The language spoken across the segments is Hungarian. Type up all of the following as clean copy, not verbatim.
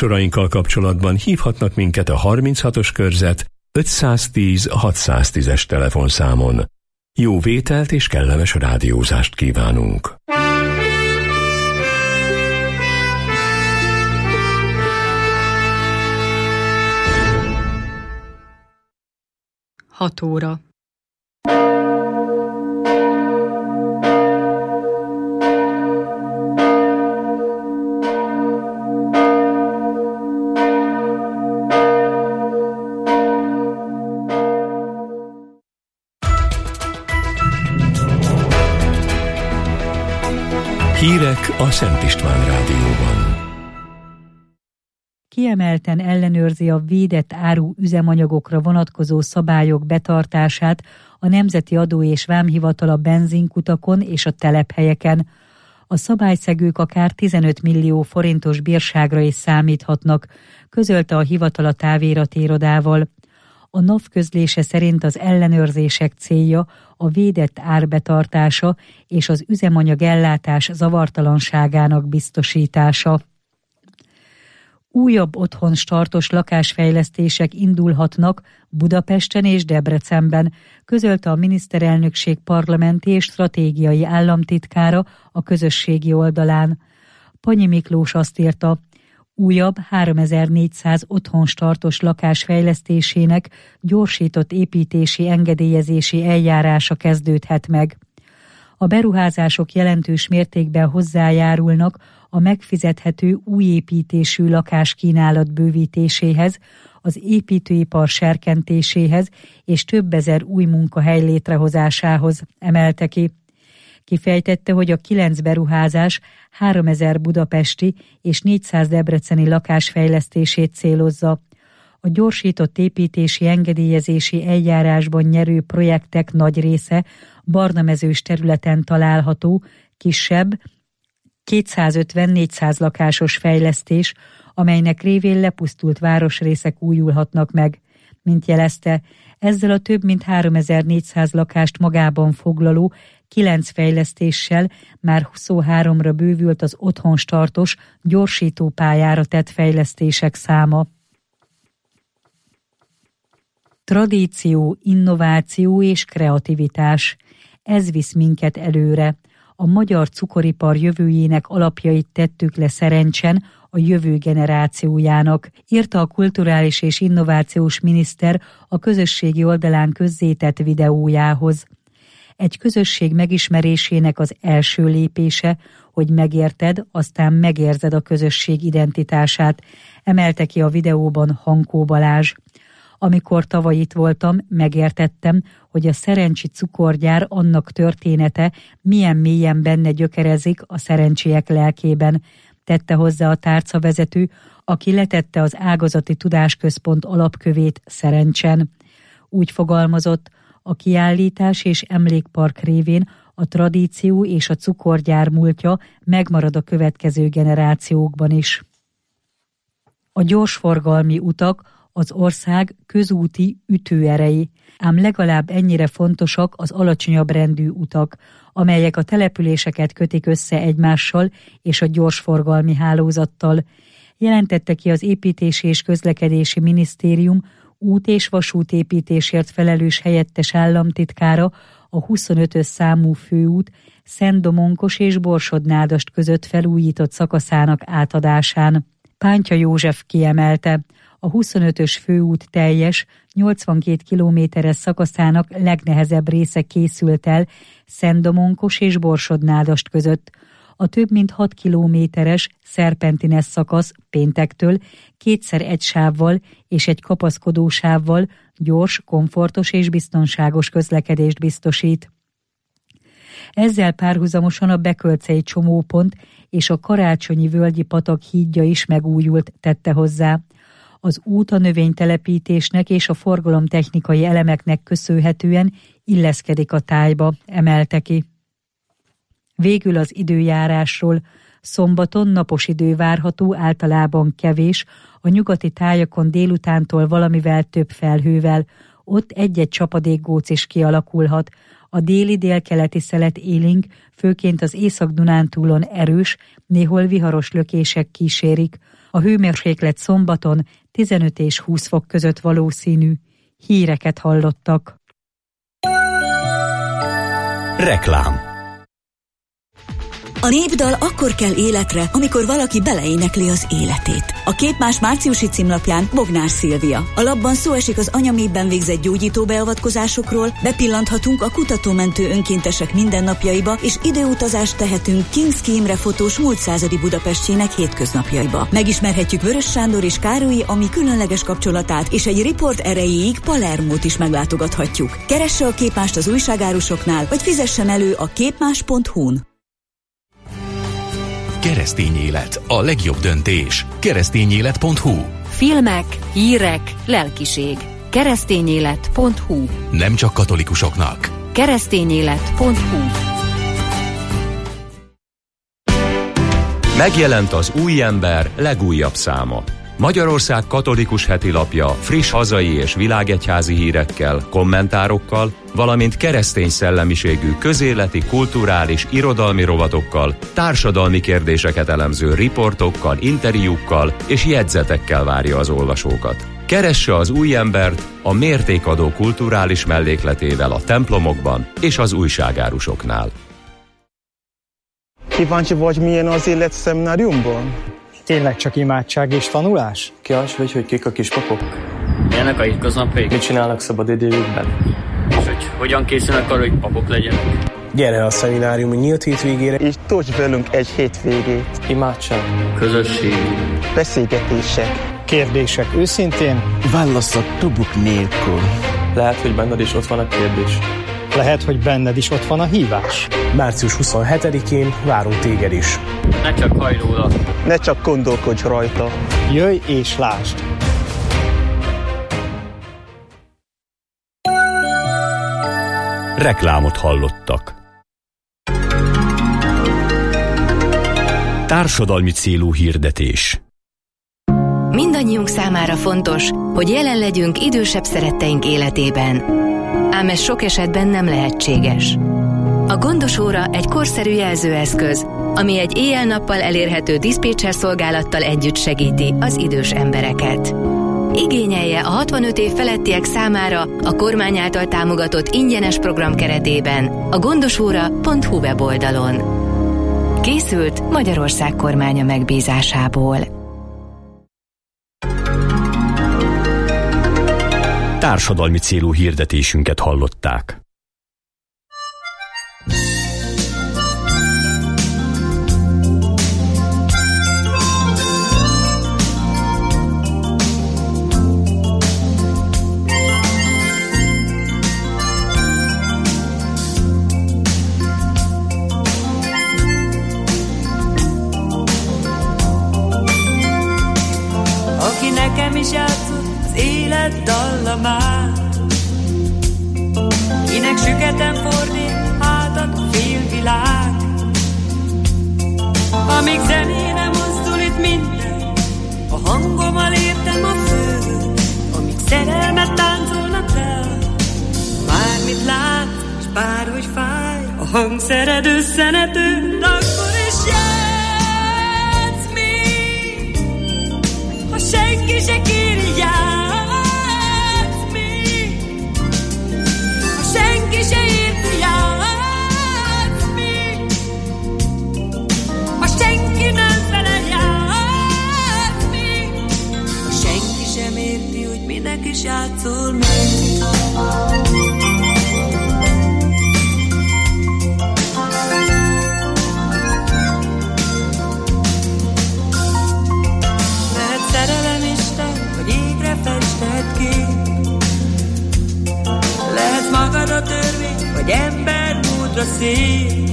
műsorainkkal kapcsolatban hívhatnak minket a 36-os körzet 510 610-es telefonszámon. Jó vételt és kellemes rádiózást kívánunk! Hat óra. Hírek a Szent István Rádióban. Kiemelten ellenőrzi a védett áru üzemanyagokra vonatkozó szabályok betartását a Nemzeti Adó és Vámhivatal a benzinkutakon és a telephelyeken. A szabályszegők akár 15 millió forintos bírságra is számíthatnak, közölte a hivatal a távératirodával. A NAV közlése szerint az ellenőrzések célja a védett ár betartása és az üzemanyag ellátás zavartalanságának biztosítása. Újabb otthonstartos lakásfejlesztések indulhatnak Budapesten és Debrecenben, közölte a miniszterelnökség parlamenti és stratégiai államtitkára a közösségi oldalán. Panyi Miklós azt írta, újabb 3400 otthonstartos lakás fejlesztésének gyorsított építési engedélyezési eljárása kezdődhet meg. A beruházások jelentős mértékben hozzájárulnak a megfizethető újépítésű lakáskínálat bővítéséhez, az építőipar serkentéséhez és több ezer új munkahely létrehozásához, emelte ki. Kifejtette, hogy a 9 beruházás 3000 budapesti és 400 debreceni lakás fejlesztését célozza. A gyorsított építési engedélyezési eljárásban nyerő projektek nagy része barnamezős területen található, kisebb, 250-400 lakásos fejlesztés, amelynek révén lepusztult városrészek újulhatnak meg. Mint jelezte, ezzel a több mint 3400 lakást magában foglaló 9 fejlesztéssel már 23-ra bővült az otthonstartos gyorsítópályára tett fejlesztések száma. Tradíció, innováció és kreativitás. Ez visz minket előre. A magyar cukoripar jövőjének alapjait tettük le Szerencsen a jövő generációjának, írta a kulturális és innovációs miniszter a közösségi oldalán közzétett videójához. Egy közösség megismerésének az első lépése, hogy megérted, aztán megérzed a közösség identitását, emelte ki a videóban Hankó Balázs. Amikor tavaly itt voltam, megértettem, hogy a Szerencsi cukorgyár annak története milyen mélyen benne gyökerezik a szerencsiek lelkében, tette hozzá a tárcavezető, aki letette az ágazati tudásközpont alapkövét Szerencsen. Úgy fogalmazott, a kiállítás és emlékpark révén a tradíció és a cukorgyár múltja megmarad a következő generációkban is. A gyorsforgalmi utak az ország közúti ütőerei, ám legalább ennyire fontosak az alacsonyabb rendű utak, amelyek a településeket kötik össze egymással és a gyorsforgalmi hálózattal, jelentette ki az Építési és Közlekedési Minisztérium út- és vasútépítésért felelős helyettes államtitkára a 25-ös számú főút Szent-Domonkos és Borsod-Nádasd között felújított szakaszának átadásán. Pántya József kiemelte, a 25-ös főút teljes, 82 kilométeres szakaszának legnehezebb része készült el Szent-Domonkos és Borsod-Nádasd között. A több mint 6 kilométeres szerpentines szakasz péntektől kétszer egy sávval és egy kapaszkodó sávval gyors, komfortos és biztonságos közlekedést biztosít. Ezzel párhuzamosan a Bekölcei csomópont és a Karácsonyi völgyi patak hídja is megújult, tette hozzá. Az út a növénytelepítésnek és a forgalomtechnikai elemeknek köszönhetően illeszkedik a tájba, emelte ki. Végül az időjárásról. Szombaton napos idő várható, általában kevés, a nyugati tájakon délutántól valamivel több felhővel, ott egy-egy csapadékgóc is kialakulhat. A déli-délkeleti szelet élénk, főként az Észak-Dunántúlon erős, néhol viharos lökések kísérik. A hőmérséklet szombaton 15 és 20 fok között valószínű. Híreket hallottak. Reklám. A népdal akkor kell életre, amikor valaki beleénekli az életét. A Képmás márciusi címlapján Bognár Szilvia. A lapban szó esik az anyaméhben végzett gyógyító beavatkozásokról, bepillanthatunk a kutatómentő önkéntesek mindennapjaiba, és időutazást tehetünk Kinszky Imre fotós múlt századi Budapestjének hétköznapjaiba. Megismerhetjük Vörös Sándor és Károlyi Ami különleges kapcsolatát, és egy riport erejéig Palermót is meglátogathatjuk. Keresse a Képmást az újságárusoknál, vagy fizessen elő a képmás.hu-n. Keresztény élet, a legjobb döntés. Keresztényélet.hu. Filmek, hírek, lelkiség. Keresztényélet.hu. Nem csak katolikusoknak. Keresztényélet.hu. Megjelent az Új Ember legújabb száma. Magyarország katolikus hetilapja friss hazai és világegyházi hírekkel, kommentárokkal, valamint keresztény szellemiségű közéleti, kulturális, irodalmi rovatokkal, társadalmi kérdéseket elemző riportokkal, interjúkkal és jegyzetekkel várja az olvasókat. Keresse az Új Embert a mértékadó kulturális mellékletével a templomokban és az újságárusoknál. Kíváncsi vagy, milyen az élet szemináriumban? Tényleg csak imádság és tanulás? Kíváncsi vagy, hogy kik a kispapok? Milyenek a hétköznapjaik? Mit csinálnak szabadidejükben? És hogy hogyan készülnek arra, hogy papok legyenek? Gyere a szemináriumi nyílt hétvégére, És tölts velünk egy hétvégét. imádság, Közösség. Beszélgetések. Kérdések őszintén? Válaszok tubuk nélkül. lehet, hogy benned is ott van a kérdés. Lehet, hogy benned is ott van a hívás. Március 27-én várunk téged is. Ne csak hajj róla. Ne csak gondolkodj rajta. Jöjj és lásd! Reklámot hallottak. Társadalmi célú hirdetés. Mindannyiunk számára fontos, hogy jelen legyünk idősebb szeretteink életében. Ám ez sok esetben nem lehetséges. A Gondos óra egy korszerű jelzőeszköz, ami egy éjjel-nappal elérhető diszpécser szolgálattal együtt segíti az idős embereket. Igényelje a 65 év felettiek számára a kormány által támogatott ingyenes program keretében a gondosóra.hu weboldalon. Készült Magyarország kormánya megbízásából. Társadalmi célú hirdetésünket hallották. Aki nekem is játszott az élet dallamát, kinek süketen fordít hátat a félvilág. Amíg zenére mozdul itt minden, a hangommal értem a föld. Amíg szerelmet táncolnak rá, bármit lát, és bárhogy fáj, a hangszered összenető, akkor is játsz még, ha senki se kéri, játsz még, ha senki se érti, játsz még, ha senki nem felel, játsz még, ha senki sem érti, hogy minek is játszol még. Lehet szerelemisten, vagy égre festett kép, lehetsz magad a törvény, vagy ember múltra szép.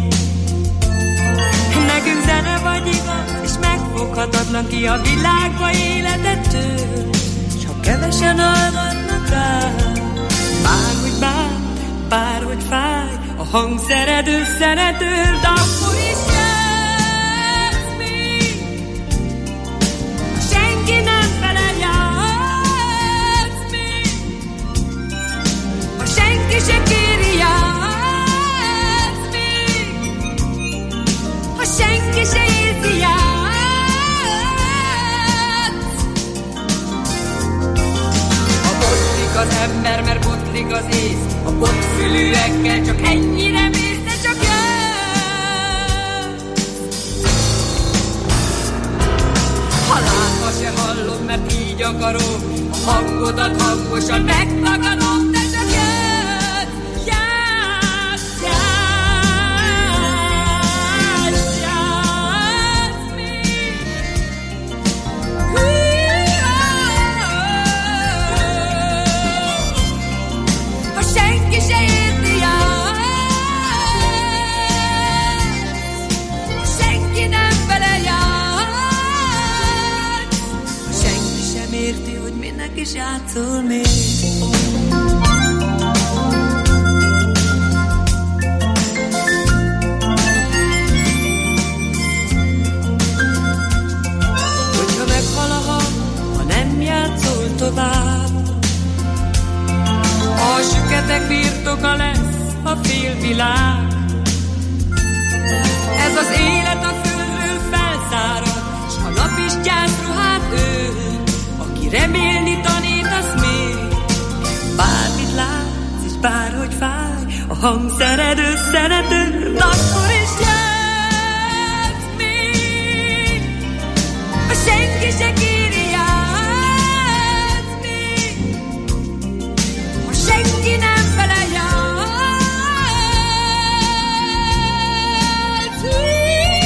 Nekünk zene vagy igaz, és megfoghatatlan ki a világba életettől, s ha kevesen hallgatnak rá, bárhogy bánt, bárhogy fáj, a hangszered összenetől, de akkor is játsz még, ha senki nem felel, játsz még, ha senki se kéri, játsz még, ha senki se érti, játsz az ember, mert botlik az ész. A botfülűekkel csak ennyire mész, de csak jössz. Ha látva se hallom, mert így akarom, a hangodat hangosan megtagadom, de csak jössz. És játszol még. Hogyha meghal a hang, ha nem játszol tovább, a süketek birtoka lesz a félvilág. Ez az élet a földről felszárad, s a nap is gyászruhát ölt. Remélni tanítasz még, bármit látsz, és bárhogy fáj, a hangszered összenető, akkor is játsz még. Ha senki se kéri, játsz még. Ha senki nem fele, játsz még.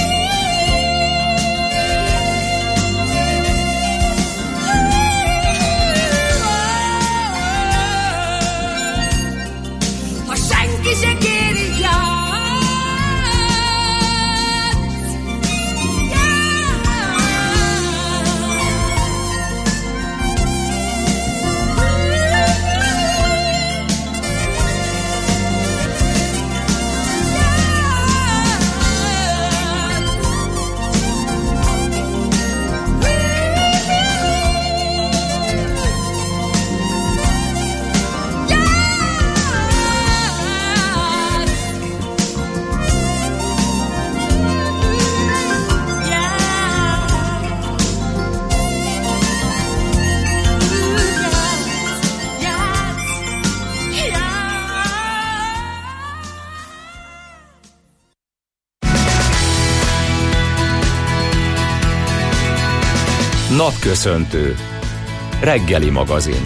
Napköszöntő. Reggeli magazin.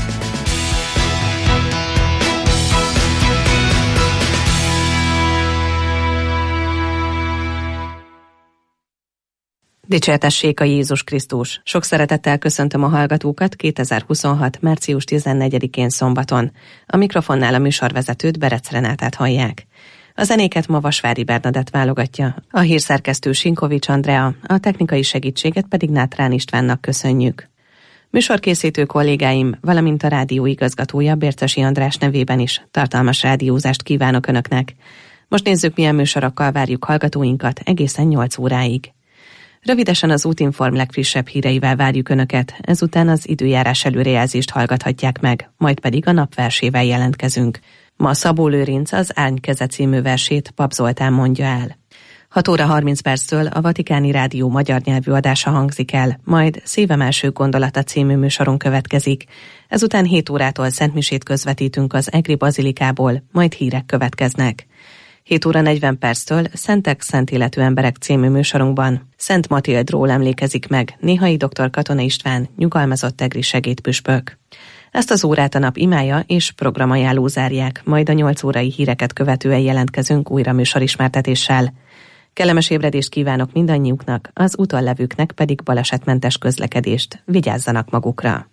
Dicsértessék a Jézus Krisztus! Sok szeretettel köszöntöm a hallgatókat 2026. március 14-én szombaton. A mikrofonnál a műsorvezetőt, Berec Renátát hallják. A zenéket ma Vasvári Bernadett válogatja, a hírszerkesztő Sinkovics Andrea, a technikai segítséget pedig Nátrán Istvánnak köszönjük. Műsorkészítő kollégáim, valamint a rádió igazgatója Bércesi András nevében is tartalmas rádiózást kívánok Önöknek. Most nézzük, milyen műsorokkal várjuk hallgatóinkat egészen 8 óráig. Rövidesen az Útinform legfrissebb híreivel várjuk Önöket, ezután az időjárás előrejelzést hallgathatják meg, majd pedig a napversével jelentkezünk. Ma Szabó Lőrinc az Árnykeze című versét Pap Zoltán mondja el. 6 óra 30 perctől a Vatikáni Rádió magyar nyelvű adása hangzik el, majd Szívem első gondolata című műsorunk következik. Ezután 7 órától szentmisét közvetítünk az Egri Bazilikából, majd hírek következnek. 7 óra 40 perctől Szentek, szent életű emberek című műsorunkban Szent Matildról emlékezik meg Néhai dr. Katona István, nyugalmazott egri segédpüspök. Ezt az órát a nap imája és programajánló zárják, majd a 8 órai híreket követően jelentkezünk újra műsorismertetéssel. Kellemes ébredést kívánok mindannyiuknak, az úton levőknek pedig balesetmentes közlekedést. Vigyázzanak magukra!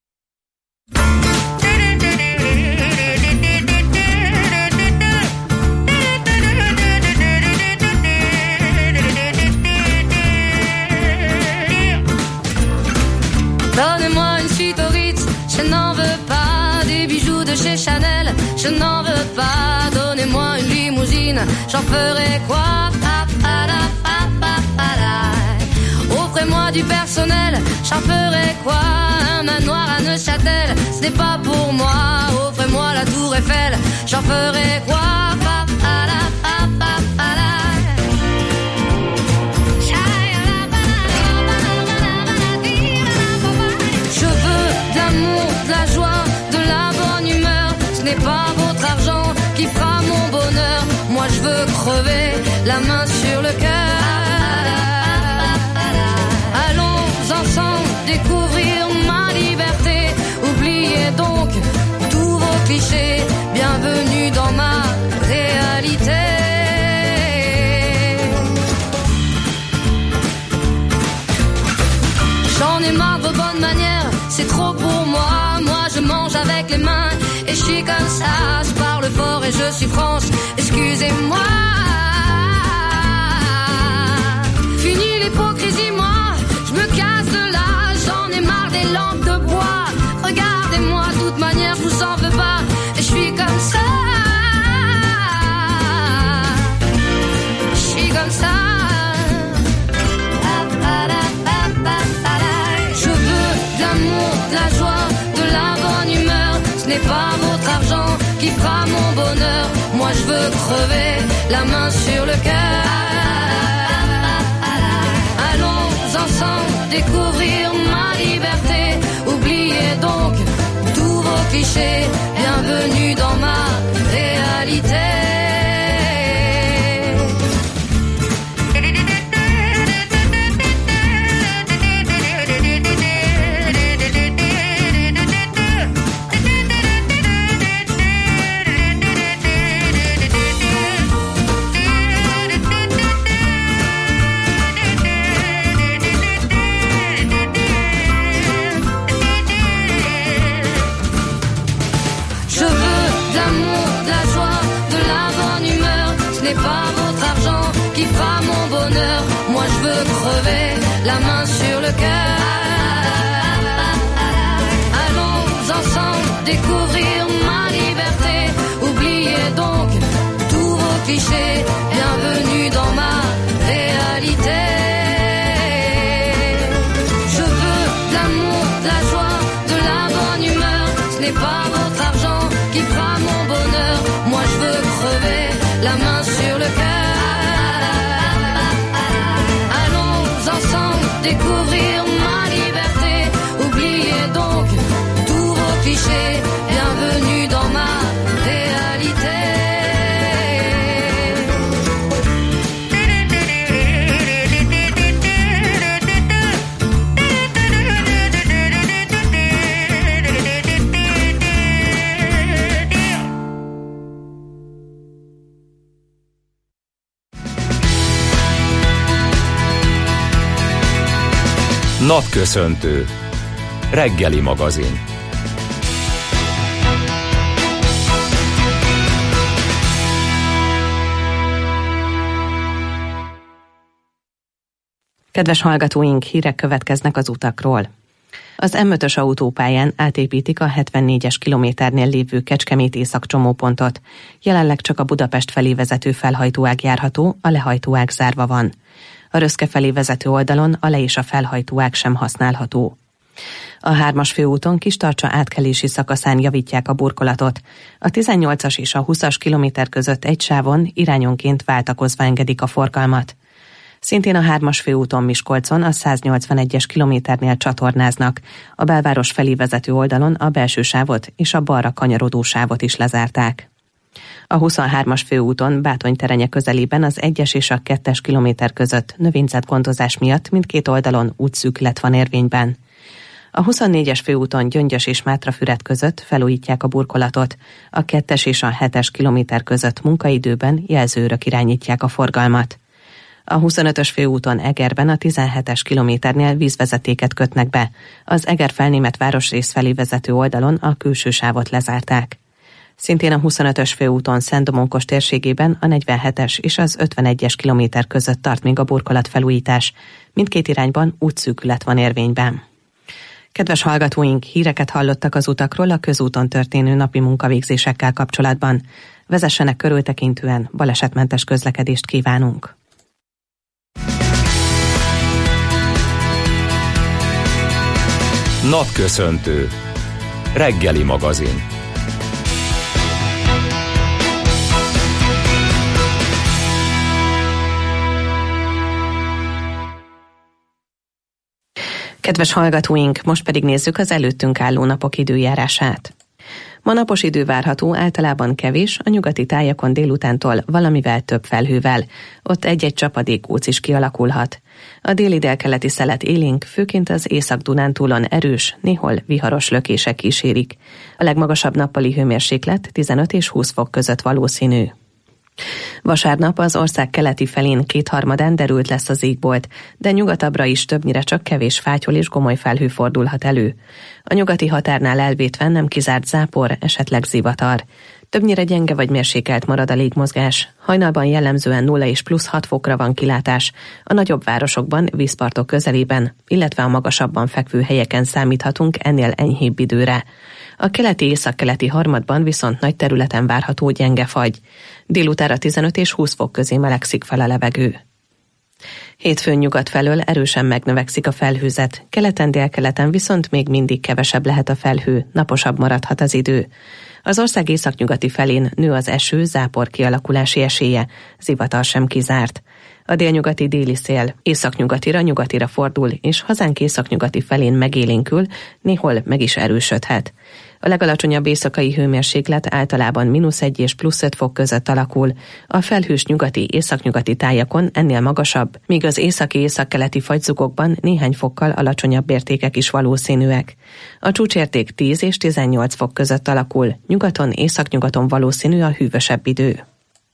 Donnez-moi une suite au Ritz, je n'en veux pas. Des bijoux de chez Chanel, je n'en veux pas. Donnez-moi une limousine, j'en ferai quoi? Offrez-moi du personnel, j'en ferai quoi? Un manoir à Neuchâtel, ce n'est pas pour moi. Offrez-moi la tour Eiffel, j'en ferai quoi? Je veux de l'amour, de la joie, de la n'est pas votre argent qui fera mon bonheur. Moi je veux crever la main sur le cœur. Allons ensemble découvrir ma liberté. Oubliez donc tous vos clichés. Bienvenue dans ma réalité. J'en ai marre de vos bonnes manières, c'est trop pour moi. Moi je mange avec les mains et je suis comme ça. Je parle fort et je suis France, excusez-moi. Fini l'hypocrisie, moi, je me casse de là. J'en ai marre des lampes de bois. Regardez-moi, de toute manière je vous en veux pas. Et je suis comme ça. Je suis comme ça. De la joie, de la bonne humeur. Ce n'est pas votre argent qui fera mon bonheur. Moi je veux crever la main sur le cœur. Allons ensemble découvrir ma liberté. Oubliez donc tous vos clichés. Bienvenue dans ma réalité. Pas votre argent qui fera mon bonheur. Moi je veux crever la main sur le cœur. Allons ensemble découvrir ma liberté. Oubliez donc tous vos clichés. Bienvenue dans ma réalité. Je veux de l'amour, de la joie, de la bonne humeur. Ce n'est pas votre argent qui fera mon bonheur. Moi je veux crever la main sur le cœur. Allons ensemble découvrir ma liberté. Oubliez donc tous vos clichés. Bienvenue dans ma réalité. Napköszöntő. Reggeli magazin. Kedves hallgatóink, hírek következnek az utakról. Az M5-ös autópályán átépítik a 74-es kilométernél lévő Kecskemét észak csomópontot. Jelenleg csak a Budapest felé vezető felhajtóág járható, a lehajtóág zárva van. A Röszke felé vezető oldalon a le- és a felhajtóág sem használható. A 3-as főúton Kistarcsa átkelési szakaszán javítják a burkolatot. A 18-as és a 20-as kilométer között egy sávon irányonként váltakozva engedik a forgalmat. Szintén a 3-as főúton Miskolcon a 181-es kilométernél csatornáznak. A belváros felé vezető oldalon a belső sávot és a balra kanyarodó sávot is lezárták. A 23-as főúton Bátony-Terenye közelében az 1-es és a 2-es kilométer között növényzetgondozás miatt mindkét oldalon útszűkület van érvényben. A 24-es főúton Gyöngyös és Mátrafüred között felújítják a burkolatot. A 2-es és a 7-es kilométer között munkaidőben jelzőrök irányítják a forgalmat. A 25-ös főúton Egerben a 17-es kilométernél vízvezetéket kötnek be. Az Eger-Felnémet városrész felé vezető oldalon a külső sávot lezárták. Szintén a 25-ös főúton Szent-Domonkos térségében a 47-es és az 51-es kilométer között tart még a burkolatfelújítás. Mindkét irányban útszűkület van érvényben. Kedves hallgatóink, híreket hallottak az utakról a közúton történő napi munkavégzésekkel kapcsolatban. Vezessenek körültekintően, balesetmentes közlekedést kívánunk. Napköszöntő. Reggeli magazin. Kedves hallgatóink, most pedig nézzük az előttünk álló napok időjárását. Ma napos idő várható, általában kevés, a nyugati tájakon délutántól valamivel több felhővel. Ott egy-egy csapadékóc is kialakulhat. A déli-délkeleti szelet élénk, főként az Észak-Dunántúlon erős, néhol viharos lökések kísérik. A legmagasabb nappali hőmérséklet 15 és 20 fok között valószínű. Vasárnap az ország keleti felén 2/3 derült lesz az égbolt, de nyugatabbra is többnyire csak kevés fátyol és gomoly felhő fordulhat elő. A nyugati határnál elvétve nem kizárt zápor, esetleg zivatar. Többnyire gyenge vagy mérsékelt marad a légmozgás. Hajnalban jellemzően 0 és plusz 6 fokra van kilátás. A nagyobb városokban, vízpartok közelében, illetve a magasabban fekvő helyeken számíthatunk ennél enyhébb időre. A keleti-északkeleti harmadban viszont nagy területen várható gyenge fagy. Délutára 15 és 20 fok közé melegszik fel a levegő. Hétfőn nyugat felől erősen megnövekszik a felhőzet, keleten-délkeleten viszont még mindig kevesebb lehet a felhő, naposabb maradhat az idő. Az ország északnyugati felén nő az eső, zápor kialakulási esélye, zivatar sem kizárt. A délnyugati déli szél északnyugatira, nyugatira fordul, és hazánk északnyugati felén megélénkül, néhol meg is erősödhet. A legalacsonyabb éjszakai hőmérséklet általában -1 és +5 fok között alakul, a felhős nyugati, északnyugati tájakon ennél magasabb, míg az északi-északkeleti fagyzugokban néhány fokkal alacsonyabb értékek is valószínűek. A csúcsérték 10 és 18 fok között alakul, nyugaton, északnyugaton valószínű a hűvösebb idő.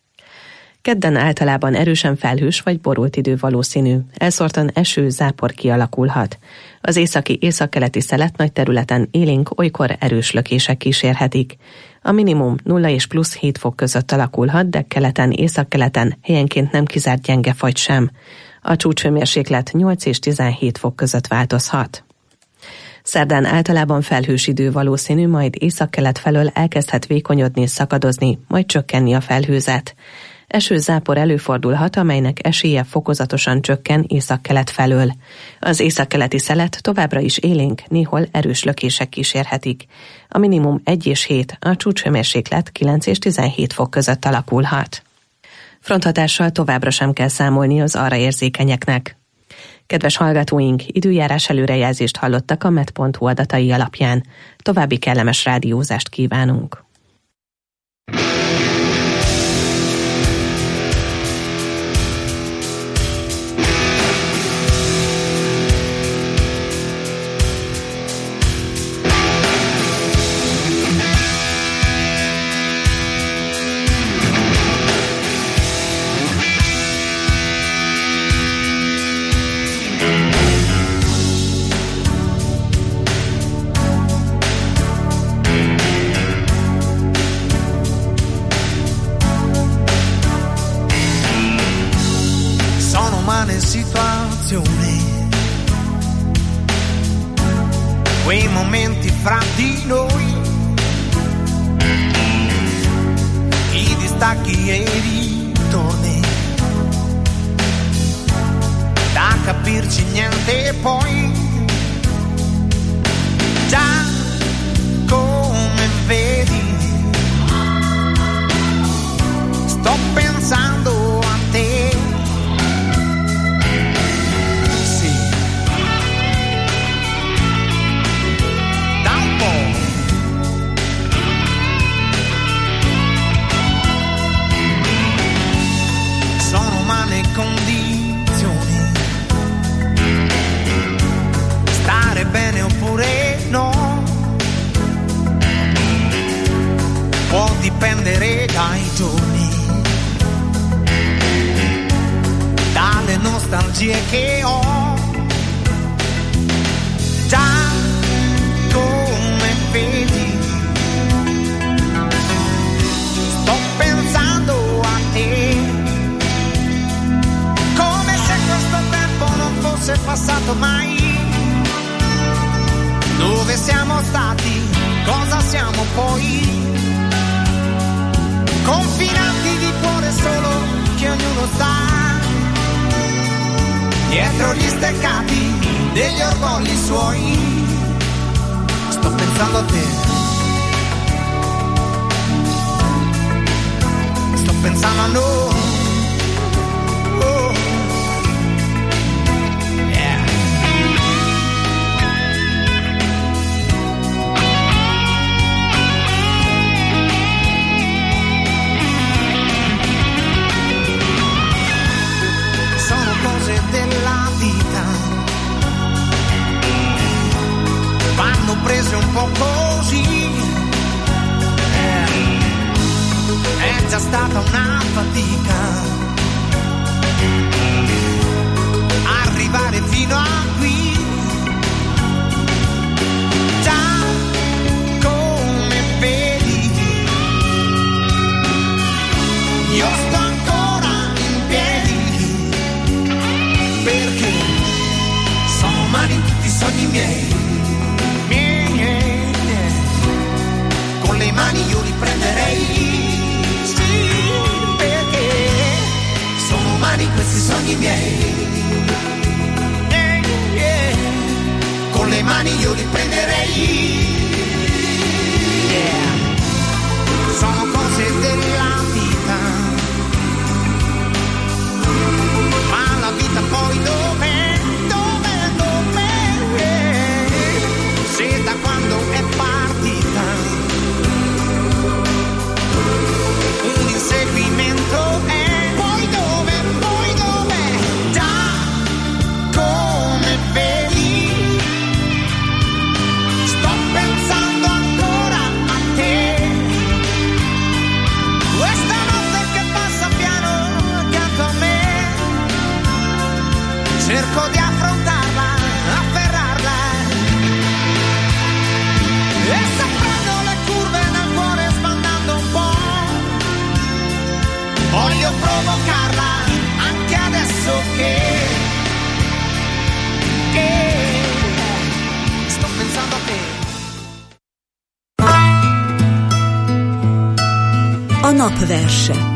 Kedden általában erősen felhős vagy borult idő valószínű, elszórtan eső, zápor kialakulhat. Az északi-északkeleti szelet nagy területen élénk, olykor erős lökések kísérhetik. A minimum 0 és plusz 7 fok között alakulhat, de keleten, északkeleten helyenként nem kizárt gyenge fagy sem. A csúcshőmérséklet 8 és 17 fok között változhat. Szerdán általában felhős idő valószínű, majd északkelet felől elkezdhet vékonyodni és szakadozni, majd csökkenni a felhőzet. Eső-zápor előfordulhat, amelynek esélye fokozatosan csökken északkelet felől. Az északkeleti szelet továbbra is élénk, néhol erős lökések kísérhetik. A minimum 1 és 7, a csúcshőmérséklet 9 és 17 fok között alakulhat. Fronthatással továbbra sem kell számolni az arra érzékenyeknek. Kedves hallgatóink, időjárás előrejelzést hallottak a met.hu adatai alapján. További kellemes rádiózást kívánunk. Quei momenti fra di noi, i distacchi e i ritorni, da capirci niente poi, già come vedi, sto pensando a te. Condizioni, stare bene oppure no, può dipendere dai giorni, dalle nostalgie che ho, già come vedi, sto pensando a te. Se è passato mai, dove siamo stati, cosa siamo poi, confinati di cuore solo che ognuno sta, dietro gli steccati degli orgogli suoi, sto pensando a te, sto pensando a noi. stata una fatica arrivare fino a qui. Già come vedi io sto ancora in piedi, perché sono umani tutti i sogni miei. Con le mani io li prenderei, sì, perché sono umani questi sogni miei. Con le mani io li prenderei. Sono cose della vita, ma la vita poi dov'è? Se da quando è partita un inseguimento è, poi dove, già come vedi sto pensando ancora a te. Questa notte che passa piano accanto a me, cerco di affrontarla, afferrarla, e saprano le curve nel cuore sbandando un po'. Voglio provocarla anche adesso che sto pensando a te. A napverse.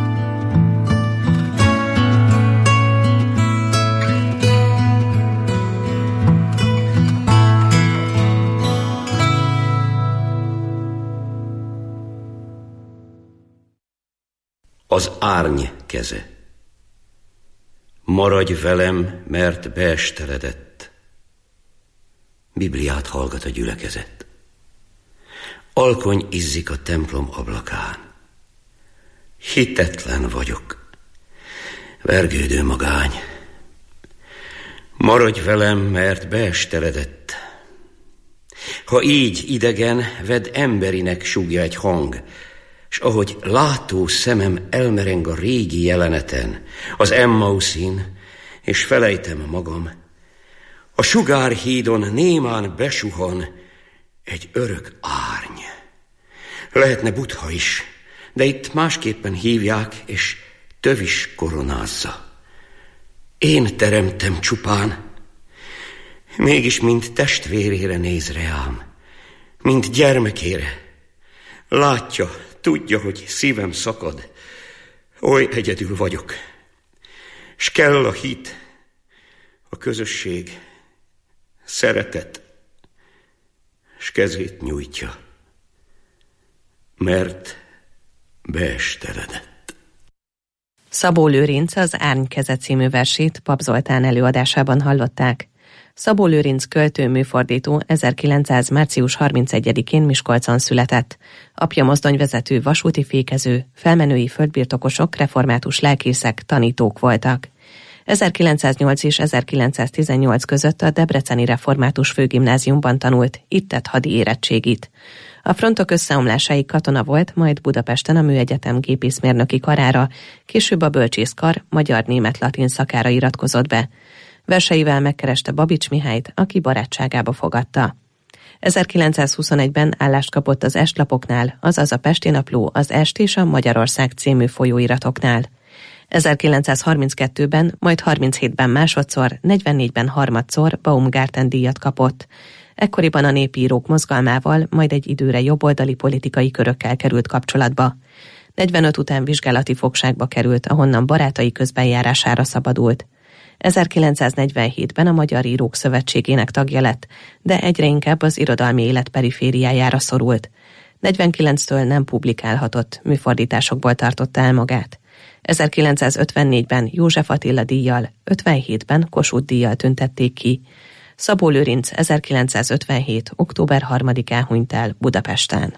Az árny keze. Maradj velem, mert beesteledett. Bibliát hallgat a gyülekezet. Alkony izzik a templom ablakán. Hitetlen vagyok. Vergődő magány. Maradj velem, mert beesteledett. Ha így idegen, vedd emberinek, súgja egy hang, s ahogy látó szemem elmereng a régi jeleneten, az Emmauszin, és felejtem magam, a sugárhídon némán besuhan egy örök árny. Lehetne Buddha is, de itt másképpen hívják, és tövis koronázza. Én teremtem csupán, mégis mint testvérére néz reám, mint gyermekére. Látja, tudja, hogy szívem szakad, oly egyedül vagyok, s kell a hit, a közösség, szeretet, s kezét nyújtja, mert beesteledett. Szabó Lőrinc az Árny keze című versét Pap Zoltán előadásában hallották. Szabó Lőrinc költő műfordító 1900. március 31-én Miskolcon született. Apja mozdonyvezető, vasúti fékező, felmenői földbirtokosok, református lelkészek, tanítók voltak. 1908 és 1918 között a Debreceni Református Főgimnáziumban tanult, itt tett hadi érettségit. A frontok összeomlásáig katona volt, majd Budapesten a Műegyetem gépészmérnöki karára, később a bölcsészkar magyar-német-latin szakára iratkozott be. Verseivel megkereste Babics Mihályt, aki barátságába fogadta. 1921-ben állást kapott az Estlapoknál, azaz a Pesti Napló, az Est és a Magyarország című folyóiratoknál. 1932-ben, majd 37-ben másodszor, 44-ben harmadszor Baumgarten díjat kapott. Ekkoriban a népírók mozgalmával, majd egy időre jobboldali politikai körökkel került kapcsolatba. 45 után vizsgálati fogságba került, ahonnan barátai közbenjárására szabadult. 1947-ben a Magyar Írók Szövetségének tagja lett, de egyre inkább az irodalmi élet perifériájára szorult. 49-től nem publikálhatott, műfordításokból tartotta el magát. 1954-ben József Attila díjjal, 57-ben Kossuth díjjal tüntették ki. Szabó Lőrinc 1957. október 3-án hunyt el Budapesten.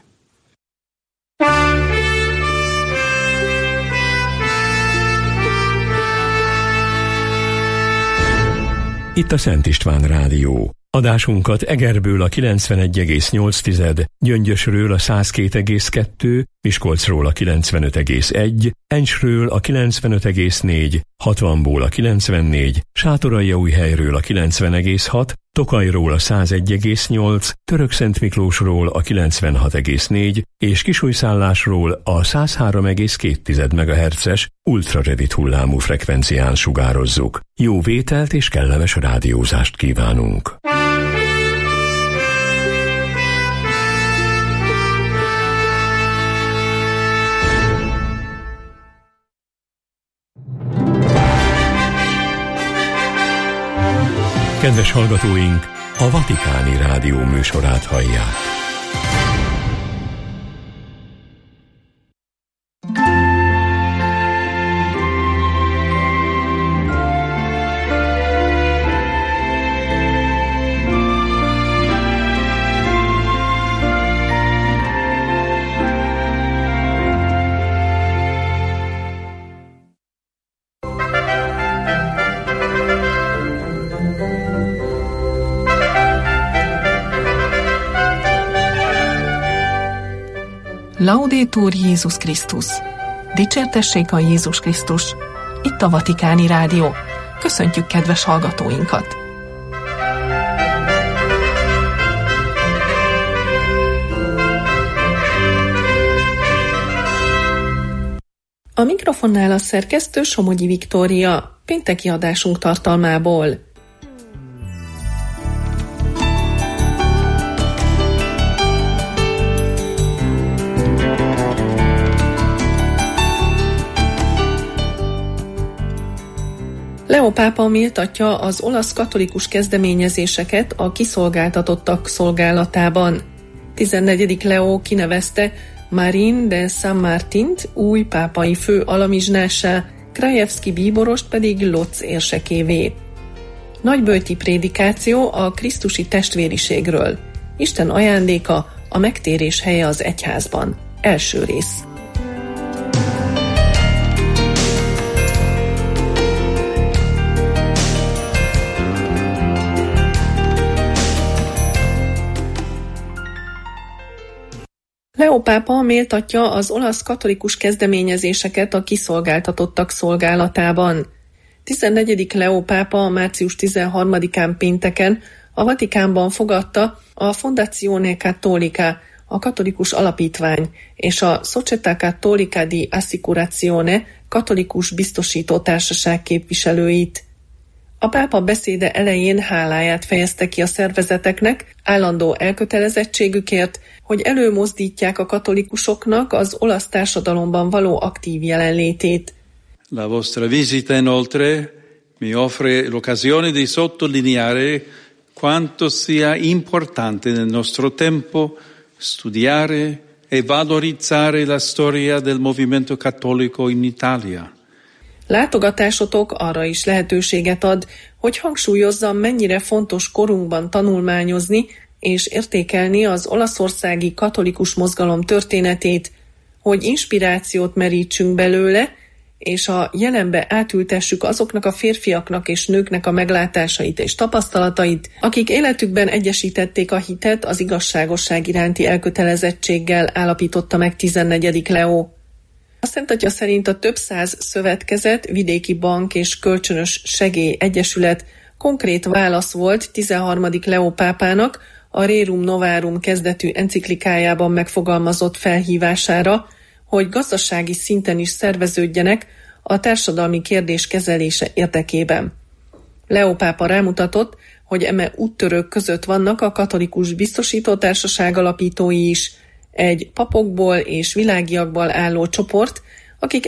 Itt a Szent István Rádió. Adásunkat Egerből a 91,8, Gyöngyösről a 102,2, Miskolcról a 95,1, Encsről a 95,4, 60-ból a 94, Sátoraljaújhelyről a 90,6, Tokajról a 101,8, Törökszentmiklósról a 96,4 és Kisújszállásról a 103,2 MHz-es ultrarövid hullámú frekvencián sugározzuk. Jó vételt és kellemes rádiózást kívánunk! Kedves hallgatóink, a Vatikáni Rádió műsorát hallják. Laudetur Jézus Krisztus! Dicsértessék a Jézus Krisztus! Itt a Vatikáni Rádió. Köszöntjük kedves hallgatóinkat! A mikrofonnál a szerkesztő Somogyi Viktória, pénteki adásunk tartalmából. Leó pápa méltatja az olasz katolikus kezdeményezéseket a kiszolgáltatottak szolgálatában. 14. Leó kinevezte Marin de San Martint új pápai fő alamizsnássá, Krajewski bíborost pedig Lotz érsekévé. Nagyböjti prédikáció a krisztusi testvériségről. Isten ajándéka, a megtérés helye az egyházban. Első rész. Leó pápa méltatja az olasz katolikus kezdeményezéseket a kiszolgáltatottak szolgálatában. 14. Leó pápa március 13-án pénteken a Vatikánban fogadta a Fondazione Cattolica, a katolikus alapítvány, és a Società Cattolica di Assicurazione, katolikus biztosító társaság képviselőit. A pápa beszéde elején háláját fejezte ki a szervezeteknek állandó elkötelezettségükért, hogy előmozdítják a katolikusoknak az olasz társadalomban való aktív jelenlétét. La vostra visita inoltre mi offre l'occasione di sottolineare quanto sia importante nel nostro tempo studiare e valorizzare la storia del movimento cattolico in Italia. Látogatásotok arra is lehetőséget ad, hogy hangsúlyozzam, mennyire fontos korunkban tanulmányozni és értékelni az olaszországi katolikus mozgalom történetét, hogy inspirációt merítsünk belőle, és a jelenbe átültessük azoknak a férfiaknak és nőknek a meglátásait és tapasztalatait, akik életükben egyesítették a hitet az igazságosság iránti elkötelezettséggel, állapította meg 14. Leó. A Szent Atya szerint a több száz szövetkezet, vidéki bank és kölcsönös segély egyesület konkrét válasz volt 13. Leó pápának a Rerum Novarum kezdetű enciklikájában megfogalmazott felhívására, hogy gazdasági szinten is szerveződjenek a társadalmi kérdés kezelése érdekében. Leó pápa rámutatott, hogy eme úttörők között vannak a katolikus biztosítótársaság alapítói is, egy papokból és világiakból álló csoport, akik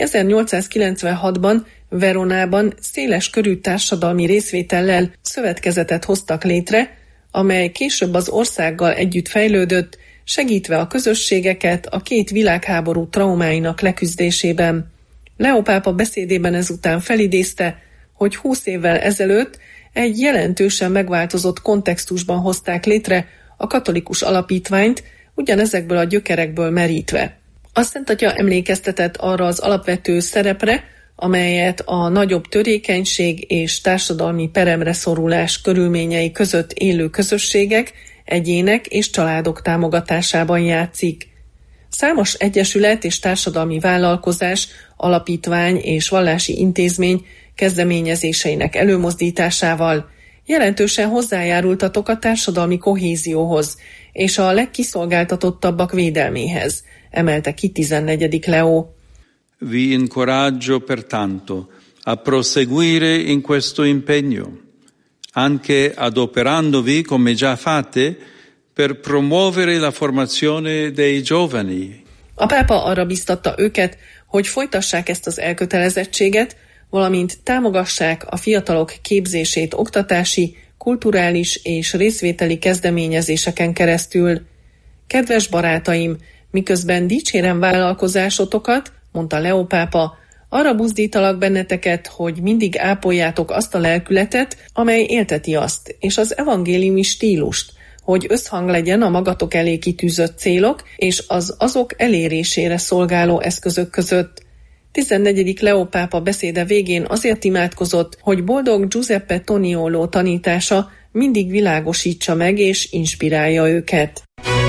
1896-ban Veronában széles körű társadalmi részvétellel szövetkezetet hoztak létre, amely később az országgal együtt fejlődött, segítve a közösségeket a két világháború traumáinak leküzdésében. Leó pápa beszédében ezután felidézte, hogy 20 évvel ezelőtt egy jelentősen megváltozott kontextusban hozták létre a katolikus alapítványt, ugyanezekből a gyökerekből merítve. A Szent Atya emlékeztetett arra az alapvető szerepre, amelyet a nagyobb törékenység és társadalmi peremre szorulás körülményei között élő közösségek, egyének és családok támogatásában játszik. Számos egyesület és társadalmi vállalkozás, alapítvány és vallási intézmény kezdeményezéseinek előmozdításával jelentősen hozzájárultatok a társadalmi kohézióhoz és a legkiszolgáltatottabbak védelméhez, emelte ki 14. Leó. Vi incoraggio pertanto a proseguire in questo impegno, anche adoperandovi come già fate per promuovere la formazione dei giovani. A pápa arra biztatta őket, hogy folytassák ezt az elkötelezettséget, valamint támogassák a fiatalok képzését oktatási, kulturális és részvételi kezdeményezéseken keresztül. Kedves barátaim, miközben dicsérem vállalkozásotokat, mondta Leó pápa, arra buzdítalak benneteket, hogy mindig ápoljátok azt a lelkületet, amely élteti azt, és az evangéliumi stílust, hogy összhang legyen a magatok elé kitűzött célok és az azok elérésére szolgáló eszközök között. 14. Leó pápa beszéde végén azért imádkozott, hogy boldog Giuseppe Toniolo tanítása mindig világosítsa meg és inspirálja őket.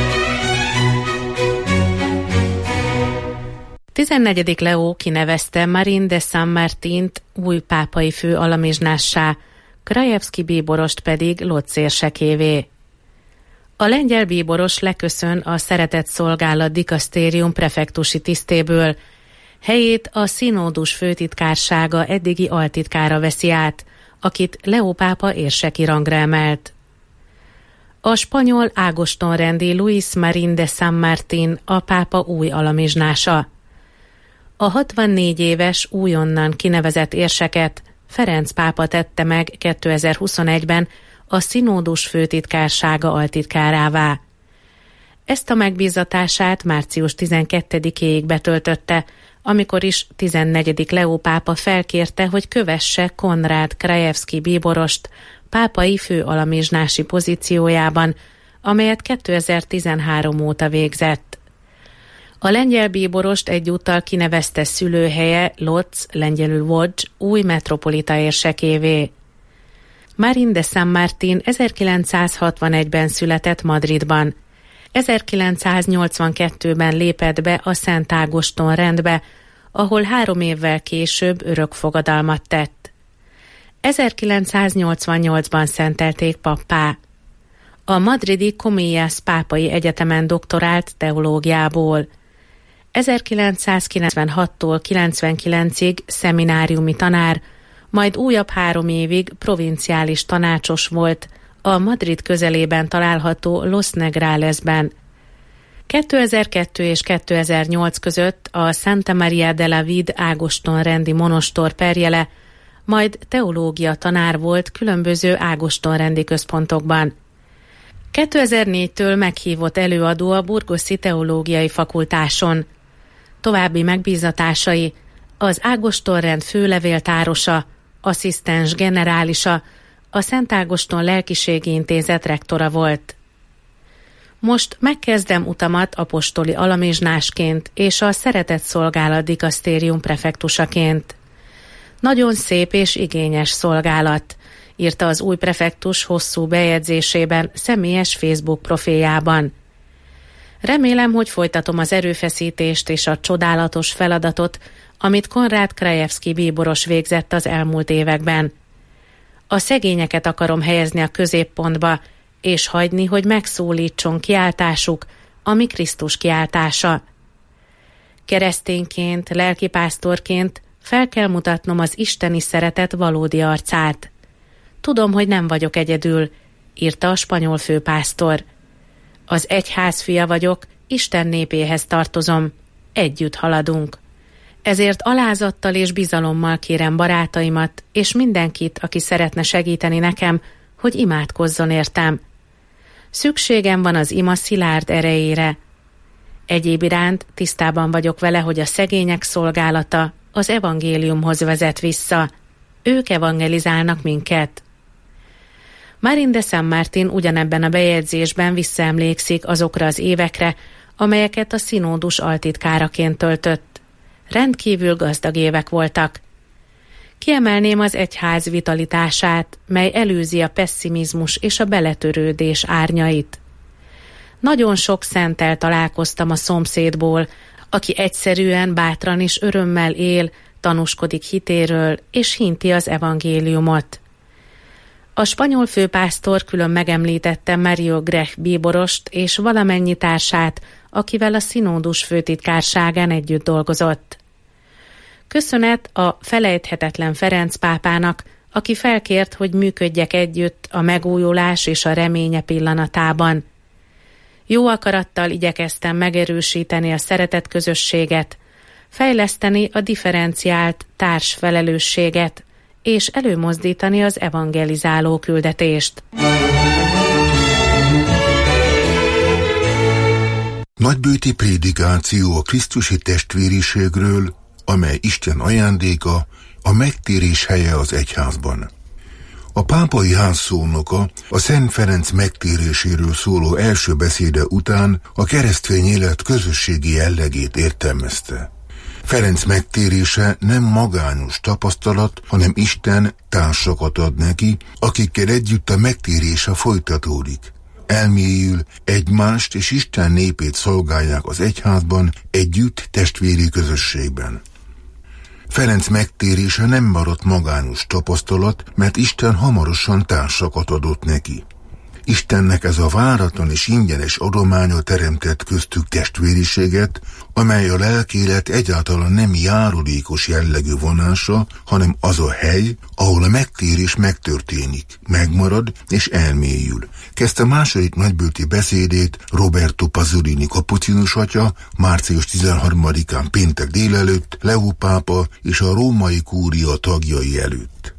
14. Leó kinevezte Marin de San Martint új pápai fő alamizsnássá, Krajewski bíborost pedig lotszérsekévé. A lengyel bíboros leköszön a Szeretett Szolgálat dikasztérium prefektusi tisztéből, helyét a színódus főtitkársága eddigi altitkára veszi át, akit Leó pápa érseki rangra emelt. A spanyol ágostonrendi Luis Marín de San Martín a pápa új alamizsnása. A 64 éves újonnan kinevezett érseket Ferenc pápa tette meg 2021-ben a színódus főtitkársága altitkárává. Ezt a megbízatását március 12-éig betöltötte, amikor is 14. Leó pápa felkérte, hogy kövesse Konrád Krajewski bíborost pápai főalamizsnási pozíciójában, amelyet 2013 óta végzett. A lengyel bíborost egyúttal kinevezte szülőhelye Lodz, lengyelül Łódź új metropolita érsekévé. Marín de San Martín 1961-ben született Madridban. 1982-ben lépett be a Szent Ágoston rendbe, ahol 3 évvel később örökfogadalmat tett. 1988-ban szentelték pappá. A madridi Comillas pápai egyetemen doktorált teológiából. 1996-tól 99-ig szemináriumi tanár, majd újabb 3 évig provinciális tanácsos volt a Madrid közelében található Los Negralesben. 2002 és 2008 között a Santa Maria de la Vid Ágoston rendi monostor perjele, majd teológia tanár volt különböző Ágoston rendi központokban. 2004-től meghívott előadó a Burgoszi Teológiai Fakultáson. További megbízatásai: az Ágoston rend főlevéltárosa, asszisztens generálisa, a Szent Ágoston Lelkiségi Intézet rektora volt. Most megkezdem utamat apostoli alamizsnásként és a Szeretett Szolgálat dikasztérium prefektusaként. Nagyon szép és igényes szolgálat, írta az új prefektus hosszú bejegyzésében személyes Facebook profiljában. Remélem, hogy folytatom az erőfeszítést és a csodálatos feladatot, amit Konrád Krajewski bíboros végzett az elmúlt években. A szegényeket akarom helyezni a középpontba, és hagyni, hogy megszólítson kiáltásuk, ami Krisztus kiáltása. Keresztényként, lelkipásztorként fel kell mutatnom az isteni szeretet valódi arcát. Tudom, hogy nem vagyok egyedül, írta a spanyol főpásztor. Az egyház fia vagyok, Isten népéhez tartozom, együtt haladunk. Ezért alázattal és bizalommal kérem barátaimat, és mindenkit, aki szeretne segíteni nekem, hogy imádkozzon értem. Szükségem van az ima szilárd erejére. Egyéb iránt tisztában vagyok vele, hogy a szegények szolgálata az evangéliumhoz vezet vissza. Ők evangelizálnak minket. Marín de San Martín ugyanebben a bejegyzésben visszaemlékszik azokra az évekre, amelyeket a színódus altitkáraként töltött. Rendkívül gazdag évek voltak. Kiemelném az egyház vitalitását, mely előzi a pesszimizmus és a beletörődés árnyait. Nagyon sok szenttel találkoztam a szomszédból, aki egyszerűen, bátran és örömmel él, tanúskodik hitéről és hinti az evangéliumot. A spanyol főpásztor külön megemlítette Mario Grech bíborost és valamennyi társát, akivel a színódus főtitkárságán együtt dolgozott. Köszönet a felejthetetlen Ferenc pápának, aki felkért, hogy működjek együtt a megújulás és a reménye pillanatában. Jó akarattal igyekeztem megerősíteni a szeretet közösséget, fejleszteni a differenciált társfelelősséget, és előmozdítani az evangelizáló küldetést. Nagybőti prédikáció a krisztusi testvériségről, amely Isten ajándéka, a megtérés helye az egyházban. A pápai házszónoka a Szent Ferenc megtéréséről szóló első beszéde után a keresztény élet közösségi jellegét értelmezte. Ferenc megtérése nem magányos tapasztalat, hanem Isten társakat ad neki, akikkel együtt a megtérése folytatódik. Elmélyül, egymást és Isten népét szolgálják az egyházban, együtt testvéri közösségben. Ferenc megtérése nem maradt magányos tapasztalat, mert Isten hamarosan társakat adott neki. Istennek ez a váratlan és ingyenes adománya teremtett köztük testvériséget, amely a lelkélet egyáltalán nem járulékos jellegű vonása, hanem az a hely, ahol a megtérés megtörténik, megmarad és elmélyül. Kezdte második nagybőti beszédét Roberto Pasolini kapucinus atya március 13-án péntek délelőtt Leó pápa és a római kúria tagjai előtt.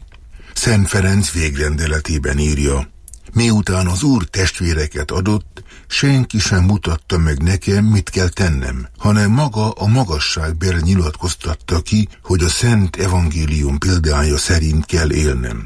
Szent Ferenc végrendeletében írja: miután az Úr testvéreket adott, senki sem mutatta meg nekem, mit kell tennem, hanem maga a magasságbére nyilatkoztatta ki, hogy a Szent Evangélium példája szerint kell élnem.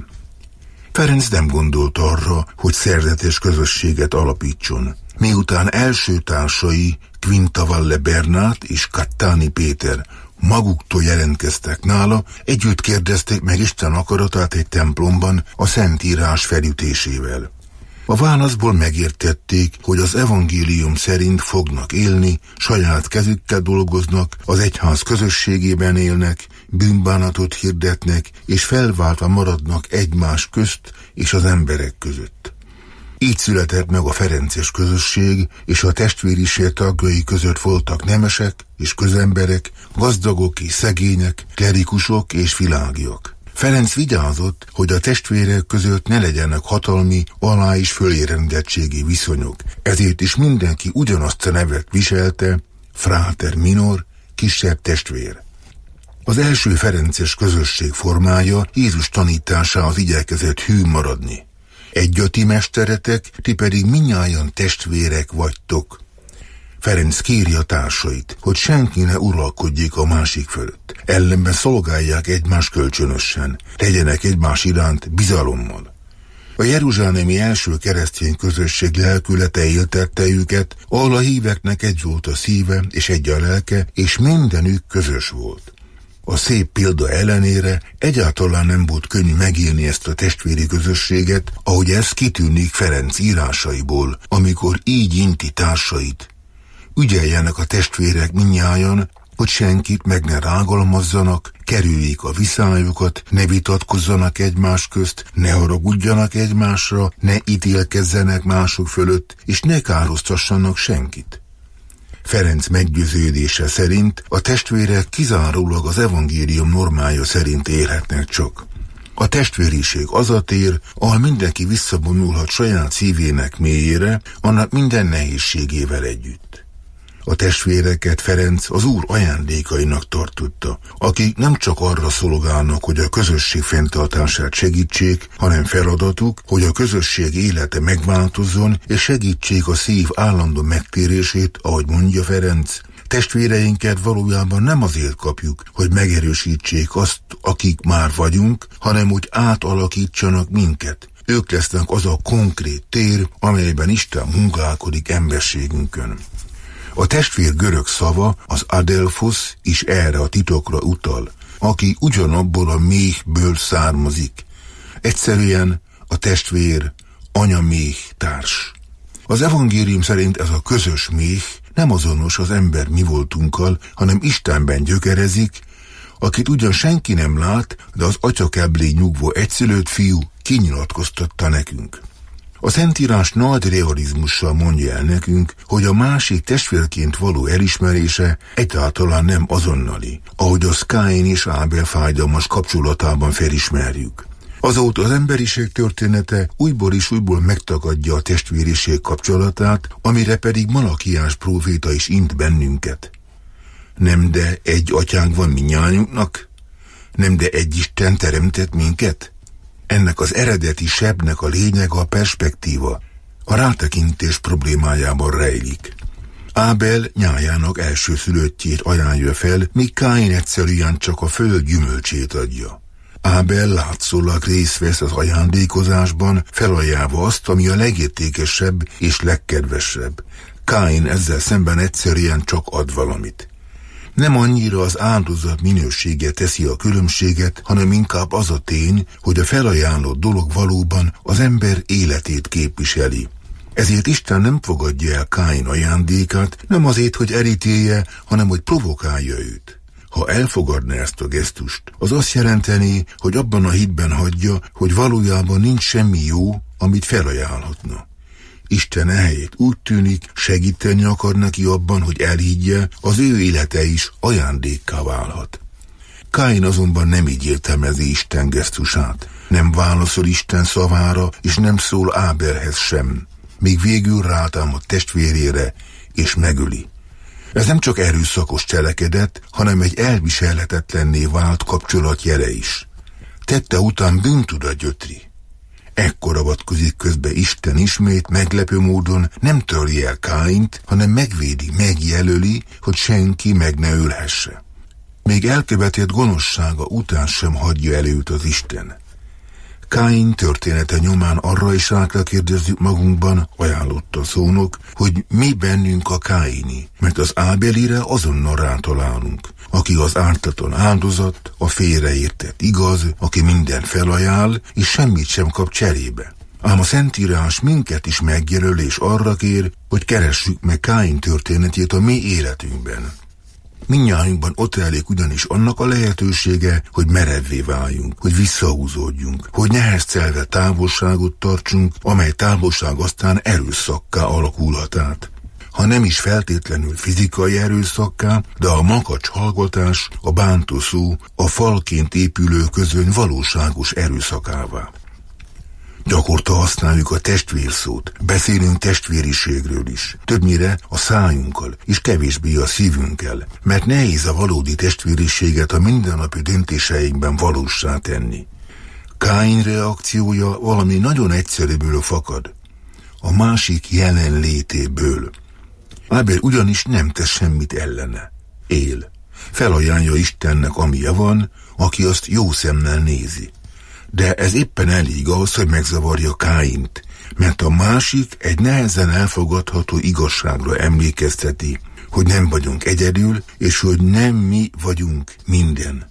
Ferenc nem gondolt arra, hogy szerzetes közösséget alapítson. Miután első társai Quintavalle Bernát és Cattani Péter maguktól jelentkeztek nála, együtt kérdezték meg Isten akaratát egy templomban a Szentírás felütésével. A válaszból megértették, hogy az evangélium szerint fognak élni, saját kezükkel dolgoznak, az egyház közösségében élnek, bűnbánatot hirdetnek, és felváltva maradnak egymás közt és az emberek között. Így született meg a ferences közösség, és a testvériség tagjai között voltak nemesek és közemberek, gazdagok és szegények, klerikusok és világiak. Ferenc vigyázott, hogy a testvérek között ne legyenek hatalmi, alá- és fölérendettségi viszonyok, ezért is mindenki ugyanazt a nevet viselte, frater minor, kisebb testvér. Az első ferences közösség formája Jézus tanításához igyekezett hű maradni. Egy a ti mesteretek, ti pedig mindnyájan testvérek vagytok. Ferenc kéri a társait, hogy senki ne uralkodjék a másik fölött. Ellenben szolgálják egymás kölcsönösen, legyenek egymás iránt bizalommal. A jeruzsálemi első keresztény közösség lelkülete éltette őket, ahol a híveknek egy volt a szíve és egy a lelke, és mindenük közös volt. A szép példa ellenére egyáltalán nem volt könnyű megélni ezt a testvéri közösséget, ahogy ez kitűnik Ferenc írásaiból, amikor így inti társait: ügyeljenek a testvérek mindnyájan, hogy senkit meg ne rágalmazzanak, kerüljék a viszályokat, ne vitatkozzanak egymás közt, ne haragudjanak egymásra, ne ítélkezzenek mások fölött, és ne károsztassanak senkit. Ferenc meggyőződése szerint a testvérek kizárólag az evangélium normája szerint élhetnek csak. A testvériség az a tér, ahol mindenki visszavonulhat saját szívének mélyére, annak minden nehézségével együtt. A testvéreket Ferenc az Úr ajándékainak tartotta, akik nem csak arra szolgálnak, hogy a közösség fenntartását segítsék, hanem feladatuk, hogy a közösség élete megváltozzon, és segítsék a szív állandó megtérését, ahogy mondja Ferenc. Testvéreinket valójában nem azért kapjuk, hogy megerősítsék azt, akik már vagyunk, hanem hogy átalakítsanak minket. Ők lesznek az a konkrét tér, amelyben Isten munkálkodik emberségünkön. A testvér görög szava, az adelphos is erre a titokra utal. aki ugyanabból a méhből származik. Egyszerűen a testvér, anya-méh társ. Az evangélium szerint ez a közös méh nem azonos az ember mi voltunkkal, hanem Istenben gyökerezik, akit ugyan senki nem lát, de az atyakeblé nyugvó egyszülött fiú kinyilatkoztatta nekünk. A Szentírás nagy realizmussal mondja el nekünk, hogy a másik testvérként való elismerése egyáltalán nem azonnali, ahogy az Káin és Ábel fájdalmas kapcsolatában felismerjük. Azóta az emberiség története újból és újból megtagadja a testvériség kapcsolatát, amire pedig Malakiás próféta is int bennünket. Nem de egy atyánk van mindnyájunknak? Nem de egy Isten teremtett minket? Ennek az eredeti sebnek a lényeg a perspektíva, a rátekintés problémájában rejlik. Ábel nyájának elsőszülöttjét ajánlja fel, míg Káin egyszerűen csak a föld gyümölcsét adja. Ábel látszólag részt vesz az ajándékozásban, felajánlva azt, ami a legértékesebb és legkedvesebb. Káin ezzel szemben egyszerűen csak ad valamit. Nem annyira az áldozat minősége teszi a különbséget, hanem inkább az a tény, hogy a felajánlott dolog valóban az ember életét képviseli. Ezért Isten nem fogadja el Káin ajándékát, nem azért, hogy elítélje, hanem hogy provokálja őt. Ha elfogadna ezt a gesztust, az azt jelenteni, hogy abban a hitben hagyja, hogy valójában nincs semmi jó, amit felajánlhatna. Isten ehelyett úgy tűnik, segíteni akar neki abban, hogy elhiggye, az ő élete is ajándékká válhat. Káin azonban nem így értelmezi Isten gesztusát. Nem válaszol Isten szavára, és nem szól Ábelhez sem. Még végül rátámad testvérére, és megöli. Ez nem csak erőszakos cselekedet, hanem egy elviselhetetlenné vált kapcsolat jele is. Tette után bűntudat gyötri. Ekkor avatkozik közbe Isten ismét meglepő módon, nem törli el Káint, hanem megvédi, megjelöli, hogy senki meg ne ölhesse. Még elkövetett gonoszsága után sem hagyja előtt az Isten. Káin története nyomán arra is rá kell kérdezzük magunkban, ajánlott a szónok, hogy mi bennünk a Káini, mert az Ábelire azonnal rátalálunk, aki az ártatlan áldozat, a félreértett igaz, aki minden felajánl, és semmit sem kap cserébe. Ám a Szentírás minket is megjelöl és arra kér, hogy keressük meg Káin történetét a mi életünkben. Mindnyájunkban ott rejlik ugyanis annak a lehetősége, hogy merevvé váljunk, hogy visszahúzódjunk, hogy neheztelve távolságot tartsunk, amely távolság aztán erőszakká alakulhat át. Ha nem is feltétlenül fizikai erőszakká, de a makacs hallgatás, a bántó szó, a falként épülő közöny valóságos erőszakává. Gyakorta használjuk a testvérszót, beszélünk testvériségről is, többnyire a szájunkkal, és kevésbé a szívünkkel, mert nehéz a valódi testvériséget a mindennapi döntéseinkben valóssá tenni. Káin reakciója valami nagyon egyszerűből fakad, a másik jelenlétéből. Ábel ugyanis nem tesz semmit ellene, él, felajánlja Istennek, amilyen van, aki azt jó szemmel nézi. De ez éppen elég ahhoz, hogy megzavarja Káint, mert a másik egy nehezen elfogadható igazságra emlékezteti, hogy nem vagyunk egyedül, és hogy nem mi vagyunk minden.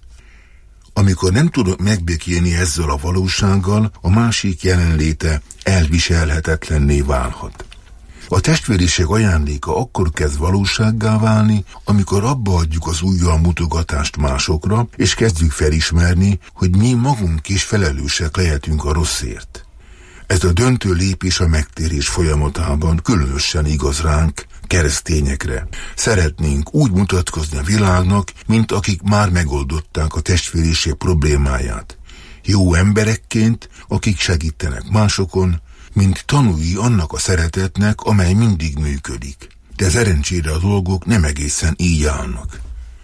Amikor nem tudok megbékélni ezzel a valósággal, a másik jelenléte elviselhetetlenné válhat. A testvériség ajándéka akkor kezd valósággá válni, amikor abba adjuk az ujjal mutogatást másokra, és kezdjük felismerni, hogy mi magunk is felelősek lehetünk a rosszért. Ez a döntő lépés a megtérés folyamatában különösen igaz ránk, keresztényekre. Szeretnénk úgy mutatkozni a világnak, mint akik már megoldották a testvériség problémáját. Jó emberekként, akik segítenek másokon, mint tanúi annak a szeretetnek, amely mindig működik. De szerencsére a dolgok nem egészen így állnak.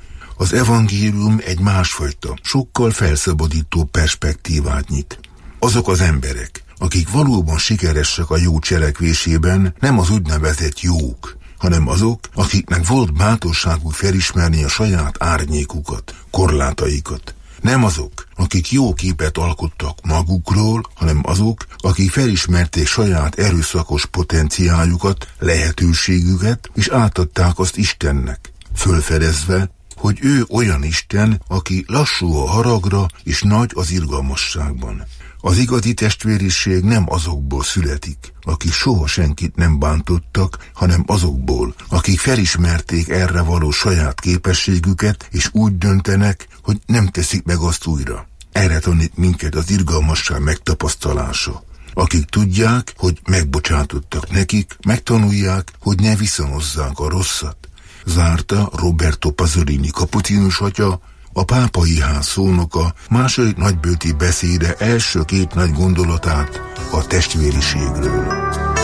Az evangélium egy másfajta, sokkal felszabadító perspektívát nyit. Azok az emberek, akik valóban sikeresek a jó cselekvésében, nem az úgynevezett jók, hanem azok, akiknek volt bátorságuk felismerni a saját árnyékukat, korlátaikat. Nem azok, akik jó képet alkottak magukról, hanem azok, akik felismerték saját erőszakos potenciáljukat, lehetőségüket, és átadták azt Istennek, fölfedezve, hogy ő olyan Isten, aki lassú a haragra és nagy az irgalmasságban. Az igazi testvériség nem azokból születik, akik soha senkit nem bántottak, hanem azokból, akik felismerték erre való saját képességüket, és úgy döntenek, hogy nem teszik meg azt újra. Erre tanít minket az irgalmasság megtapasztalása. Akik tudják, hogy megbocsátottak nekik, megtanulják, hogy ne viszonozzák a rosszat. Zárta Roberto Pasolini kapucinus atya, a pápai ház szónoka második nagybőti beszéde első két nagy gondolatát a testvériségről.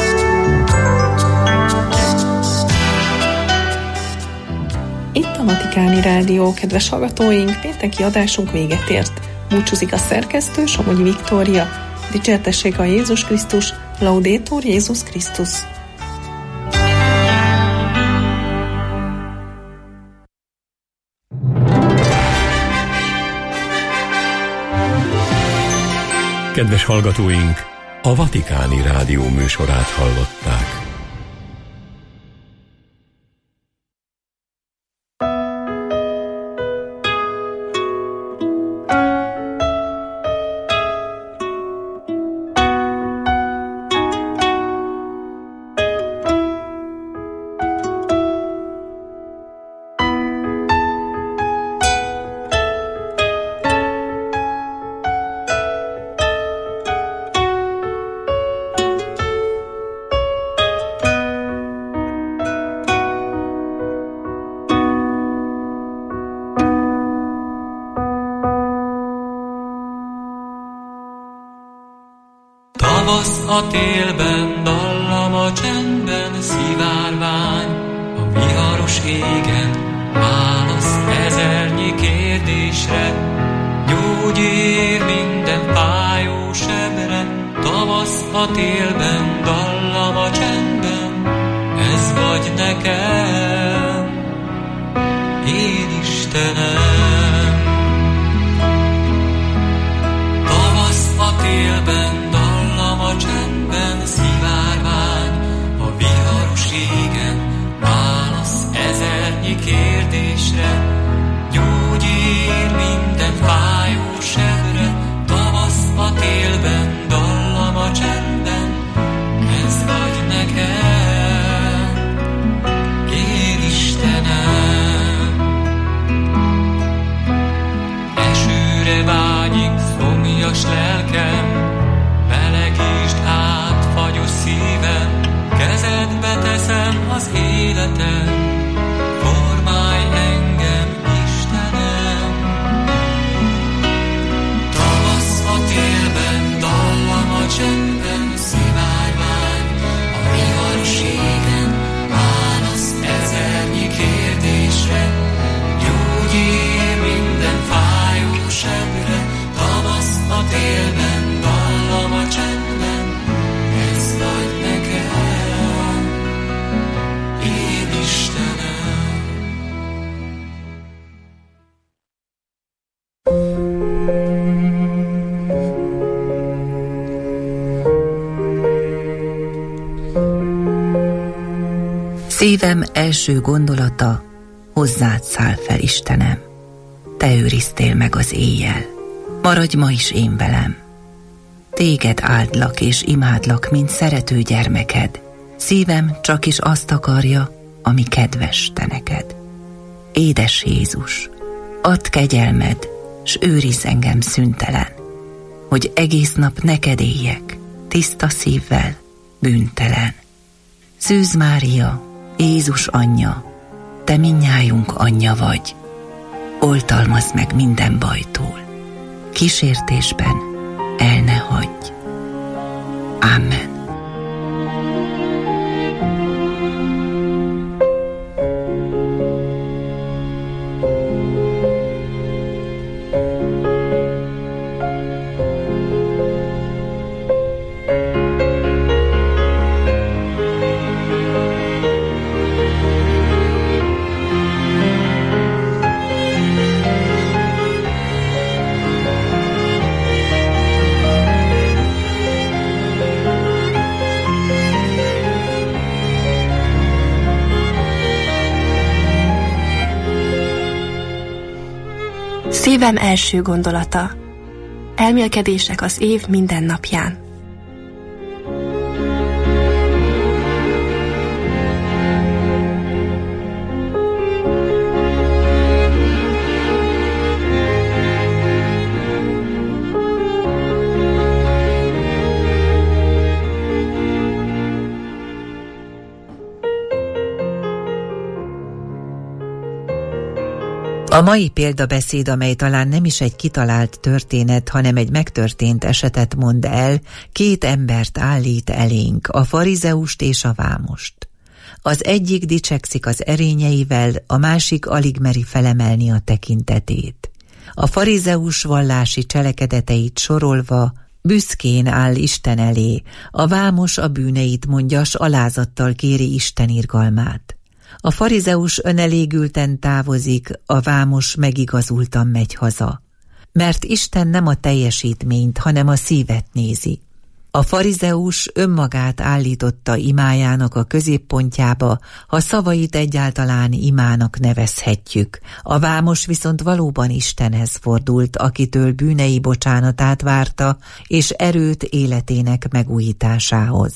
Itt a Vatikáni Rádió, kedves hallgatóink, pénteki adásunk véget ért. Búcsúzik a szerkesztő, Somogyi Viktória. Dicsértessék a Jézus Krisztus, Laudetur Jézus Krisztus. Kedves hallgatóink, a Vatikáni Rádió műsorát hallották. A télben, dallam a csendben, szivárvány a viharos égen, válasz ezernyi kérdésre, gyógyír minden fájó sebre. Tavasz a télben, dallam a csendben, ez vagy nekem, én Istenem. Tavasz a télben, a csendben, szivárvány a viharos égen, válasz ezernyi kérdésre, gyógyír minden fájó sebre. Tavasz a télben, dallam a csendben, ez vagy nekem, én Istenem. Esőre vágyik szomjas lelkem, melegítsd át fagyos szívem, kezedbe teszem az életem, formálj engem, Istenem. Tavasz a télben, dallam a csendben, szivárvány a viharos égen, válasz ezernyi kérdésre, gyógyír minden fájó sebre. Tavasz a télben, dallam a csendben, ez vagy nekem, én Istenem. Szívem első gondolata, hozzád száll fel, Istenem. Te őriztél meg az éjjel, maradj ma is én velem. Téged áldlak és imádlak, mint szerető gyermeked. Szívem csak is azt akarja, ami kedves te neked. Édes Jézus, add kegyelmed, s őrizz engem szüntelen, hogy egész nap neked éljek, tiszta szívvel, bűntelen. Szűz Mária, Jézus anyja, te mindnyájunk anyja vagy. Oltalmazd meg minden bajtól, kísértésben el ne hagyj. Amen. Szívem első gondolata. Elmélkedések az év minden napján. A mai példabeszéd, amely talán nem is egy kitalált történet, hanem egy megtörtént esetet mond el, két embert állít elénk, a farizeust és a vámost. Az egyik dicsekszik az erényeivel, a másik alig meri felemelni a tekintetét. A farizeus vallási cselekedeteit sorolva büszkén áll Isten elé, a vámos a bűneit mondja, s alázattal kéri Isten irgalmát. A farizeus önelégülten távozik, a vámos megigazultan megy haza. Mert Isten nem a teljesítményt, hanem a szívet nézi. A farizeus önmagát állította imájának a középpontjába, ha szavait egyáltalán imának nevezhetjük. A vámos viszont valóban Istenhez fordult, akitől bűnei bocsánatát várta, és erőt életének megújításához.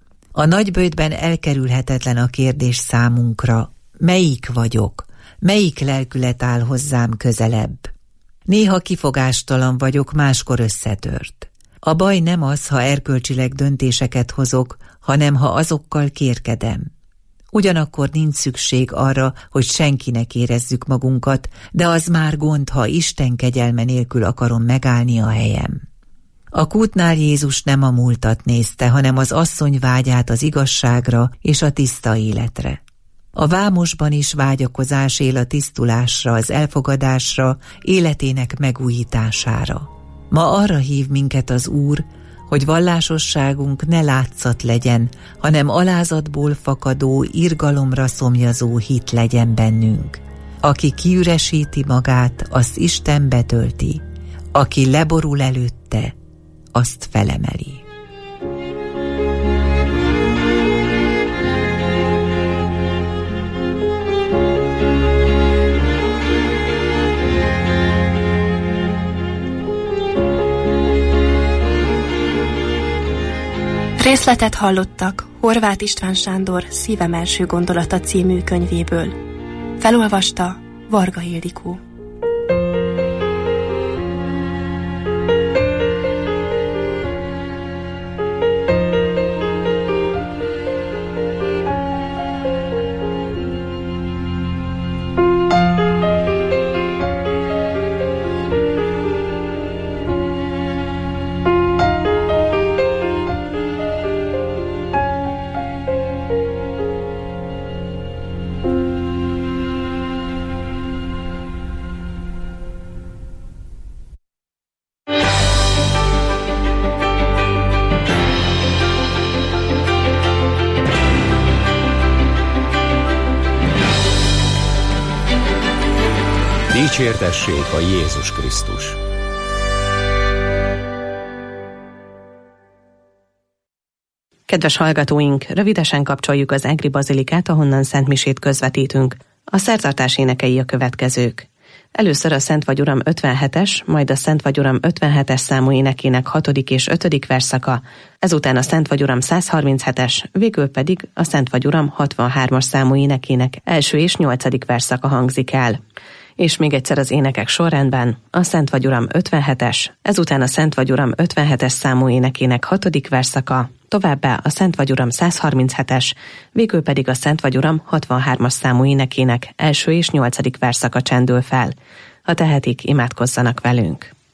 A nagyböjtben elkerülhetetlen a kérdés számunkra, melyik vagyok, melyik lelkület áll hozzám közelebb. Néha kifogástalan vagyok, máskor összetört. A baj nem az, ha erkölcsileg döntéseket hozok, hanem ha azokkal kérkedem. Ugyanakkor nincs szükség arra, hogy senkinek érezzük magunkat, de az már gond, ha Isten kegyelme nélkül akarom megállni a helyem. A kútnál Jézus nem a múltat nézte, hanem az asszony vágyát az igazságra és a tiszta életre. A vámosban is vágyakozás él a tisztulásra, az elfogadásra, életének megújítására. Ma arra hív minket az Úr, hogy vallásosságunk ne látszat legyen, hanem alázatból fakadó, irgalomra szomjazó hit legyen bennünk. Aki kiüresíti magát, azt Isten betölti. Aki leborul előtte, azt felemeli. Részletet hallottak Horváth István Sándor Szívem első gondolata című könyvéből. Felolvasta Varga Ildikó. Dicsértessék a Jézus Krisztus! Kedves hallgatóink, rövidesen kapcsoljuk az Egri Bazilikát, ahonnan szentmisét közvetítünk. A szertartás énekei a következők. Először a Szent vagy Uram 57-es, majd a Szent vagy Uram 57-es számú énekének 6. és 5. verszaka, ezután a Szent vagy Uram 137-es, végül pedig a Szent vagy Uram 63-as számú énekének 1. és 8. verszaka hangzik el. És még egyszer az énekek sorrendben, a Szent vagy Uram 57-es, ezután a Szent vagy Uram 57-es számú énekének 6. verszaka, továbbá a Szent vagy Uram 137-es, végül pedig a Szent vagy Uram 63-as számú énekének 1. és 8. verszaka csendül fel. Ha tehetik, imádkozzanak velünk.